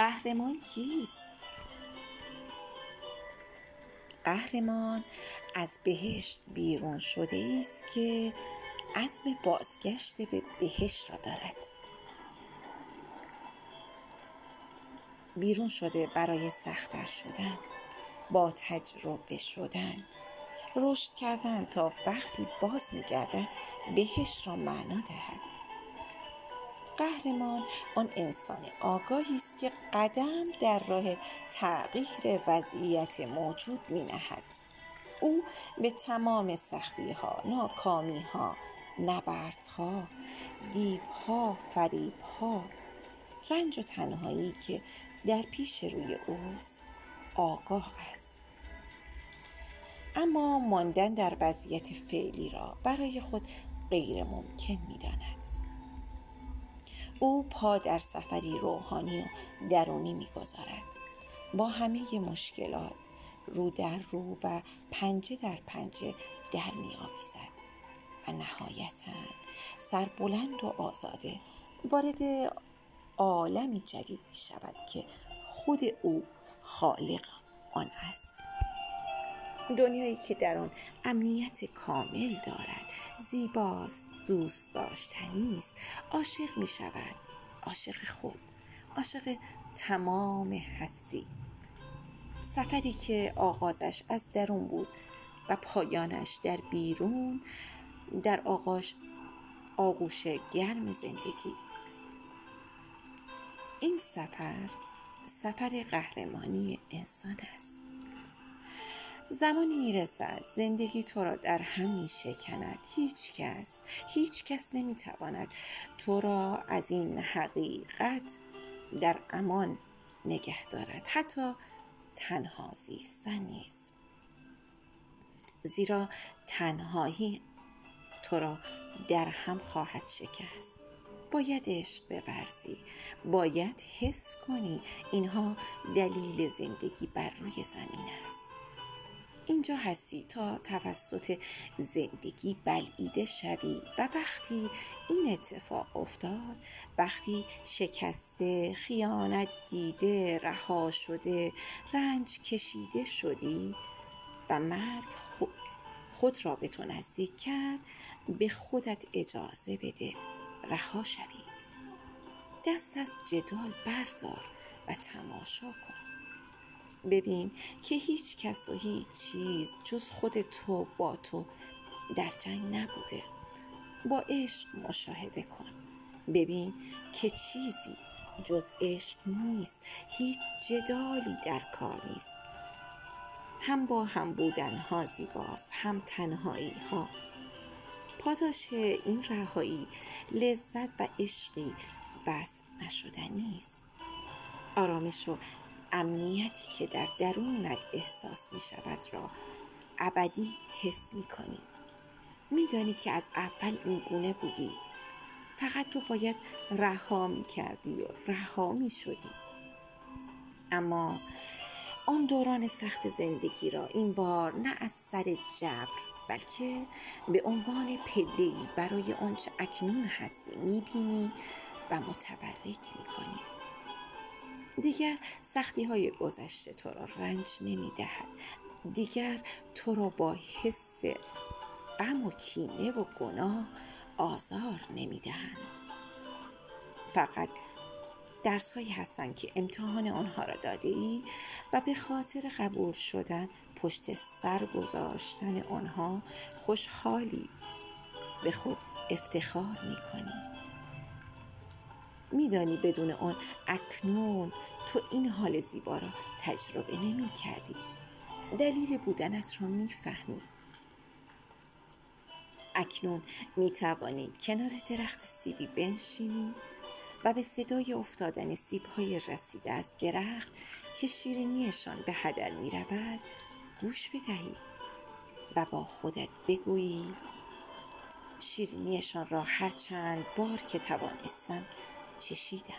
قهرمان کیست؟ قهرمان از بهشت بیرون شده است که عزم بازگشت به بهشت را دارد. بیرون شده برای سخت‌تر شدن، با تجربه شدن، رشد کردن تا وقتی باز می‌گردد بهشت را معنا دهد. قهرمان آن انسان آگاهی است که قدم در راه تغییر وضعیت موجود می‌نهد. او به تمام سختی‌ها، ناکامی‌ها، نبردها، دیوها، فریب‌ها، رنج و تنهایی که در پیش روی اوست آگاه است. اما ماندن در وضعیت فعلی را برای خود غیر ممکن می‌داند. او پا در سفری روحانی و درونی می‌گذارد، با همه مشکلات رو در رو و پنجه در پنجه در می‌آویزد و نهایتاً سربلند و آزاده وارد عالمی جدید می‌شود که خود او خالق آن است. دنیایی که در آن امنیت کامل دارد، زیباست، دوست داشتنی است، عاشق می‌شود، عاشق خود، عاشق تمام هستی. سفری که آغازش از درون بود و پایانش در بیرون، در آغوش گرم زندگی. این سفر قهرمانی انسان است. زمانی میرسد زندگی تو را در هم میشکند. هیچ کس نمیتواند تو را از این حقیقت در امان نگه دارد، حتی تنها زیستن نیز. زیرا تنهایی تو را در هم خواهد شکست. باید عشق بورزی، باید حس کنی. اینها دلیل زندگی بر روی زمین است. اینجا هستی تا توسط زندگی بلعیده شوی و وقتی این اتفاق افتاد، وقتی شکسته، خیانت دیده، رها شده، رنج کشیده شدی و مرگ خود را به تو نزدیک کرد، به خودت اجازه بده رها شوی. دست از جدال بردار و تماشا کن. ببین که هیچ کس و هیچ چیز جز خود تو با تو در جنگ نبوده. با عشق مشاهده کن. ببین که چیزی جز عشق نیست. هیچ جدالی در کار نیست. هم با هم بودن ها زیباست، هم تنهایی ها. پاداش این رهایی لذت و عشقی وصف نشدنی است. آرامش و امنیتی که در درونت احساس می شود را ابدی حس می کنی. می دانی که از اول این گونه بودی. فقط تو باید رها می کردی و رها می شدی. اما آن دوران سخت زندگی را این بار نه از سر جبر، بلکه به عنوان پله‌ای برای آنچه اکنون هستی می بینی و متبرک می کنی. دیگر سختی های گذشته تو را رنج نمی دهد. دیگر تو را با حس غم و کینه و گناه آزار نمی دهند. فقط درس هایی هستند که امتحان آنها را داده ای و به خاطر قبول شدن، پشت سر گذاشتن آنها خوشحالی، به خود افتخار می کنی. میدانی بدون آن اکنون تو این حال زیبا را تجربه نمی کردی. دلیل بودنت را می فهمی. اکنون می توانی کنار درخت سیبی بنشینی و به صدای افتادن سیب‌های رسیده از درخت که شیرینیشان به هدر می رود گوش بدهی و با خودت بگویی شیرینیشان را هر چند بار که توانستم چشیدم.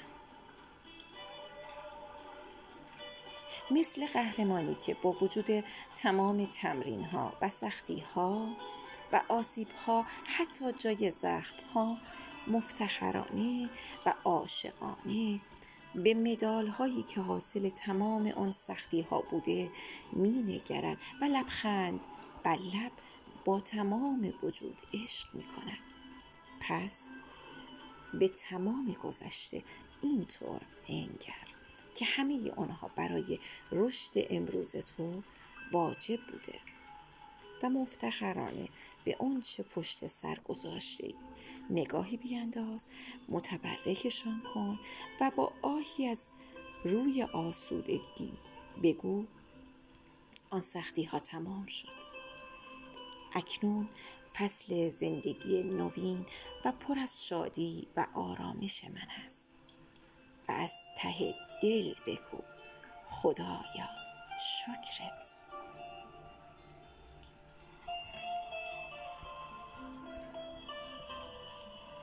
مثل قهرمانی که با وجود تمام تمرین‌ها و سختی‌ها و آسیب‌ها، حتی جای زخم‌ها، مفتخرانه و عاشقانه به مدال هایی که حاصل تمام آن سختی ها بوده می نگرد و لبخند بر لب با تمام وجود عشق می کند. پس به تمام گذشته اینطور انگر که همه آنها برای رشد امروز تو واجب بوده و مفتخرانه به آنچه پشت سر گذاشته نگاهی بینداز، متبرکشان کن و با آهی از روی آسودگی بگو آن سختی ها تمام شد. اکنون فصل زندگی نوین و پر از شادی و آرامش من است و از ته دل بگو خدایا شکرت.